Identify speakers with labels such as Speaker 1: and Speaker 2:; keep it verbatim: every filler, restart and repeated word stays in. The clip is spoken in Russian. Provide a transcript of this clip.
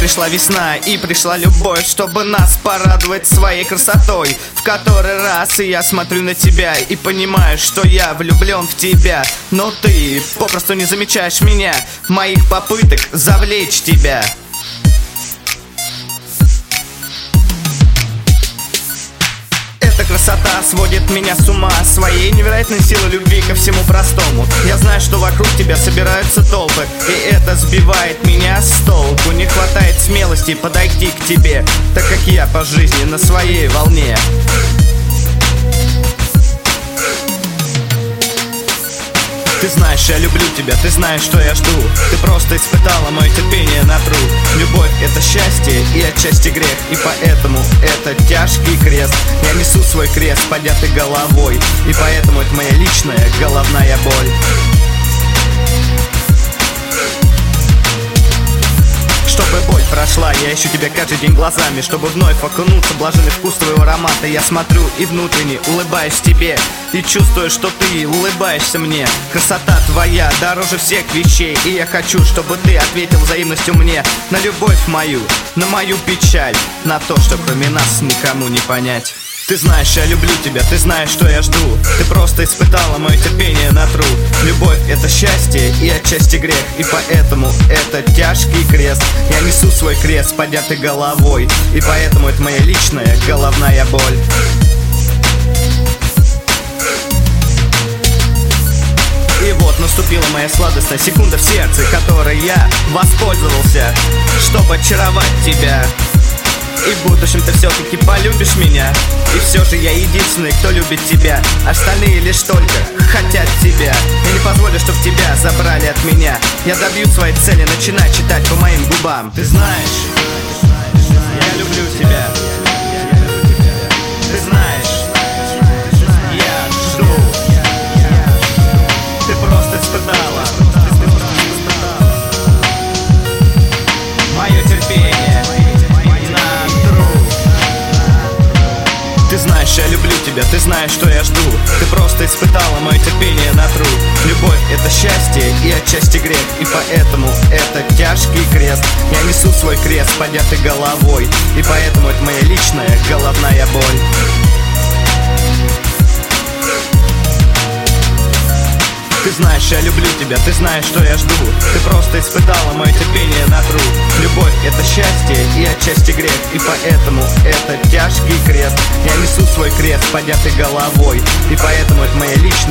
Speaker 1: пришла весна и пришла любовь, чтобы нас порадовать своей красотой. В который раз я смотрю на тебя и понимаю, что я влюблен в тебя. Но ты попросту не замечаешь меня, моих попыток завлечь тебя. Эта красота сводит меня с ума своей невероятной силой любви ко всему простому. Я знаю, что вокруг тебя собираются толпы, и это сбивает меня с толку. Не хватает смелости подойти к тебе, так как я по жизни на своей волне. Ты знаешь, я люблю тебя, ты знаешь, что я жду. Ты просто испытала мое терпение на труд. Любовь — это счастье и отчасти грех, и поэтому это тяжкий крест. Я несу свой крест, поднятой головой, и поэтому это моя личная головная боль. Чтобы боль прошла, я ищу тебя каждый день глазами, чтобы вновь окунуться в блаженный вкус твоего аромата. Я смотрю и внутренне улыбаюсь тебе, и чувствую, что ты улыбаешься мне. Красота твоя дороже всех вещей, и я хочу, чтобы ты ответил взаимностью мне на любовь мою, на мою печаль, на то, что кроме нас никому не понять. Ты знаешь, я люблю тебя, ты знаешь, что я жду. Ты просто испытала мое терпение на труд. Любовь — это счастье и отчасти грех, и поэтому это тяжкий крест. Я несу свой крест, поднятой головой, и поэтому это моя личная головная боль. И вот наступила моя сладостная секунда в сердце, которой я воспользовался, чтобы очаровать тебя. И в будущем ты все-таки полюбишь меня. И все же я единственный, кто любит тебя. Остальные лишь только хотят тебя. Я не позволю, чтоб тебя забрали от меня. Я добью своей цели, начинай читать по моим губам. Ты знаешь, я люблю тебя. Ты знаешь, я жду. Ты просто испытала мое терпение. Ты знаешь, я люблю тебя, ты знаешь, что я жду. Ты просто испытала мое терпение на труд. Любовь — это счастье и отчасти грех, и поэтому это тяжкий крест. Я несу свой крест, поднятой головой, и поэтому это моя личная головная боль. Ты знаешь, я люблю тебя, ты знаешь, что я жду. Ты просто испытала мое терпение на труд. Любовь — это счастье и отчасти грех, и поэтому это тяжкий крест. Я несу свой крест, поднятой головой, и поэтому это моя личная